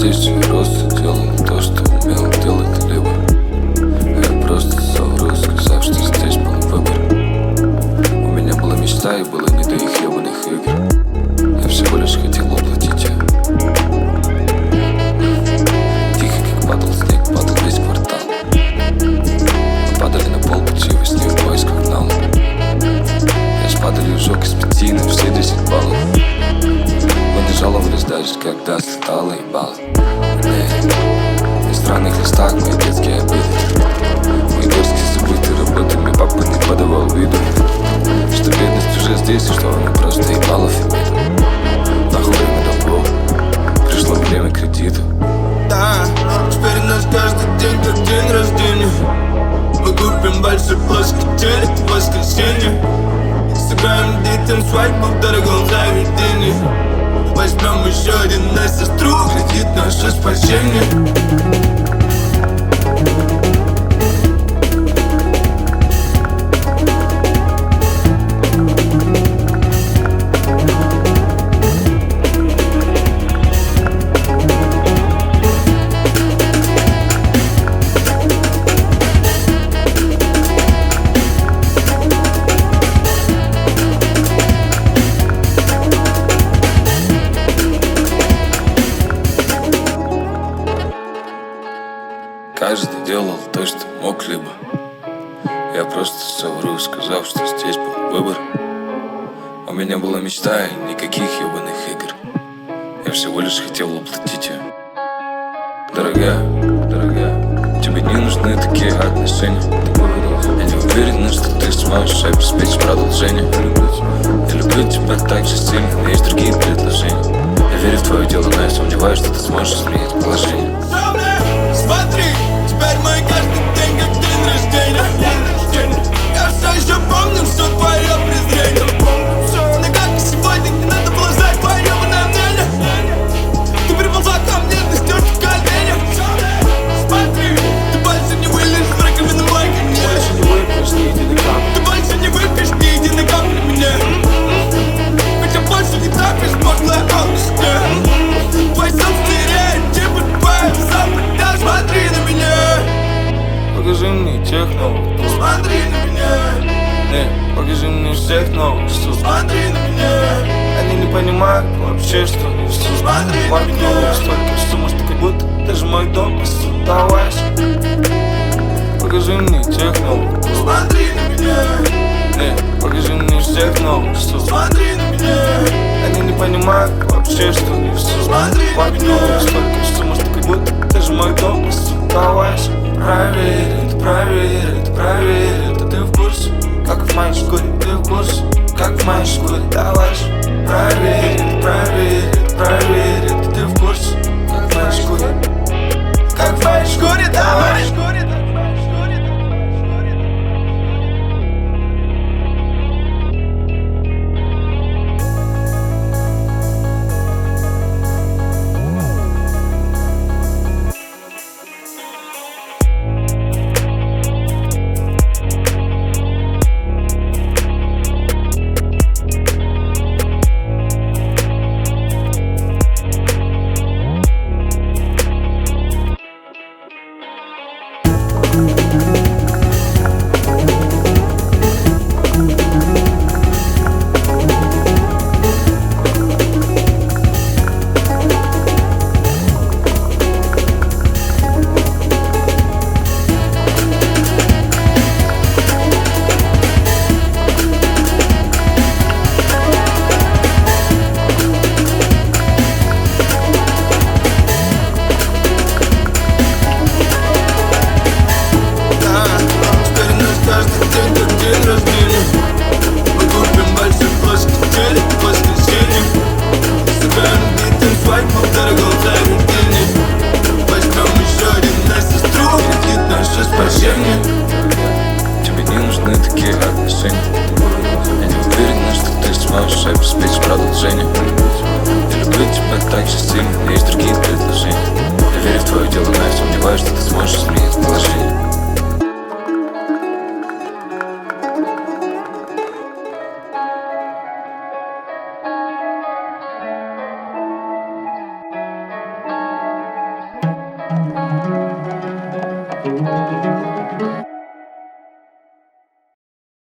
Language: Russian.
здесь рос, делал то, что умел делать либо. Я просто совру, сказав, что здесь был выбор. У меня была мечта и было не до их ебаных игр. Я всего лишь хотел уплатить ее. Тихо, как падал снег, падал весь квартал. Мы падали на пол пути во сне в поисках нала. Я с падалью сжег из 5 на все 10 баллов. Мы не жаловались даже, когда слетало ебало. На странных листах мои детские обиды, мои дерзкие забытые работы. Мне папа не подавал виду, что бедность уже здесь, и что она просто ебала фемиду. Нахуй время долгов, пришло время кредита. Да, теперь у нас каждый день как день рождения. Мы купим большой плоский телек в воскресенье. Сыграем детям свадьбу в дорогом заведении. Возьмем еще один на сестру, кредит наше спасение. Каждый делал то, что мог, либо я просто совру, сказав, что здесь был выбор. У меня была мечта и никаких ебаных игр. Я всего лишь хотел уплатить ее. Дорогая, тебе не нужны такие отношения. Я не уверен, что ты сможешь обеспечить продолжение. Я люблю тебя так же сильно, но есть другие предложения. Я верю в твое дело, но я сомневаюсь, что ты сможешь изменить положение. Смотри, теперь мой каждый день как день рождения. Я все еще помню все твое презрение. Но как и сегодня, не надо было знать твое ебаное мнение. Ты приползла ко мне, ты стёрка в коленях. Смотри, ты больше не вылезешь в раковину мой конец. Ты больше не выпьешь ни единой капли мне. Хотя больше не тратишь подлая алчность. Твой собственный стереотипы, твоя запад. Смотри на меня, Покажи мне тех новых, смотри на меня, покажи мне всех новых, что смотри на меня, они не понимают вообще, что несу. смотри на Вокруг меня, столько сумм, что как будто даже мой дом посудовась. Покажи мне тех новых, смотри на меня, покажи мне всех новых, что смотри на меня, они не понимают вообще, что несу. смотри на Вокруг меня. столько сумм, что как будто даже мой дом посудовась. Проверит, а ты в курсе? Как в моей шкуре, ты в курсе? Как в моей шкуре, давай же. Проверит, а ты в курсе? Как в моей шкуре? Как в моей шкуре, давай. Тебе не нужны такие отношения. Я не уверен, что ты сможешь обеспечить продолжение. Я люблю тебя так же сильно, но есть другие предложения. Я верю в твое дело, но я сомневаюсь, что ты сможешь изменить положение.